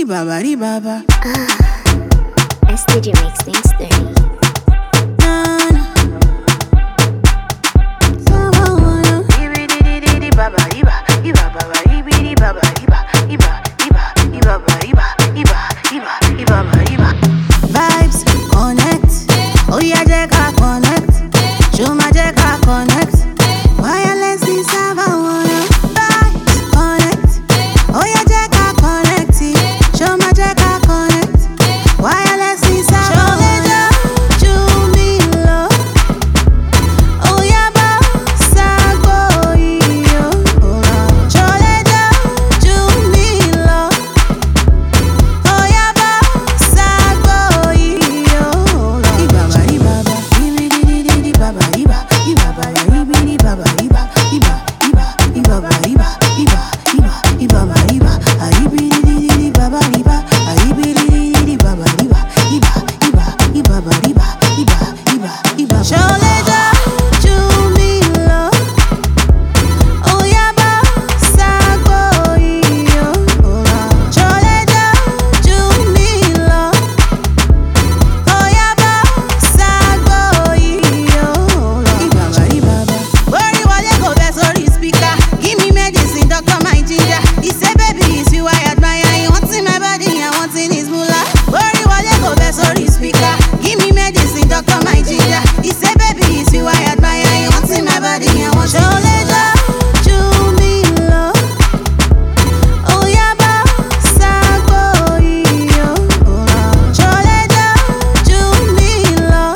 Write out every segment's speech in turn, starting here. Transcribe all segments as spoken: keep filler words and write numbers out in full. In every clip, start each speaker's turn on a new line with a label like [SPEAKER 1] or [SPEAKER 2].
[SPEAKER 1] Ibaba, ibaba.
[SPEAKER 2] Ah, S D J makes things dirty.
[SPEAKER 1] Vibes connect. Oh yeah, Jeka connect. Show my Jeka connect. Wireless is Sava wanna. Vibes connect. Oh yeah, Jeka connect. Show my Jeka connect. Wireless is Sava wanna. Show me love. Oh yeah, bossa go yo. Show me love. Oh yeah, bossa go yo. Ibaba, ibaba, ibidi, ibaba, iba, ibaba, ibidi, ibaba, iba, iba, iba, ibaba, iba, iba, iba, ibaba, iba, ibidi, ibaba, iba, ibidi, ibaba, iba, iba, iba, ibaba, iba, iba, iba, ibaba. Show me love. Oh yeah, bossa go yo. Show me love. Oh yeah, bossa go yo. Ibaba, ibaba. Worry wale go best sorry speaker. Give me medicine, doctor my ginger. He say baby is you I admire. He wants in my body, I want in his moolah. Worry wale go best sorry speaker. Give me medicine, doctor my ginger. He say baby is you I admire. He wants in my body, I want in his moolah. Show me love. Oh yeah, bossa go yo. Show me love.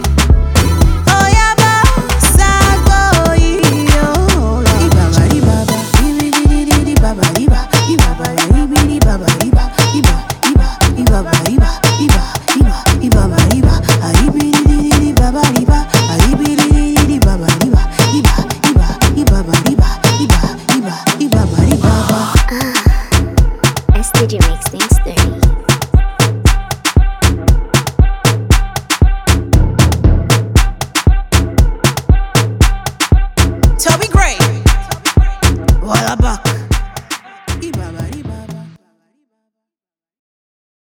[SPEAKER 1] Oh yeah, bossa go yo. Ibaba, ibaba, ibidi, ibaba, iba, ibaba, ibidi, ibaba, iba, iba, iba, ibaba, iba, iba, iba, ibaba, iba, ibidi, ibaba, iba, ibidi, ibaba, iba, iba, iba, ibaba, iba, iba, iba, ibaba, ibaba.
[SPEAKER 2] Ah, S D J makes things dirty.
[SPEAKER 1] Toby Gray. What about?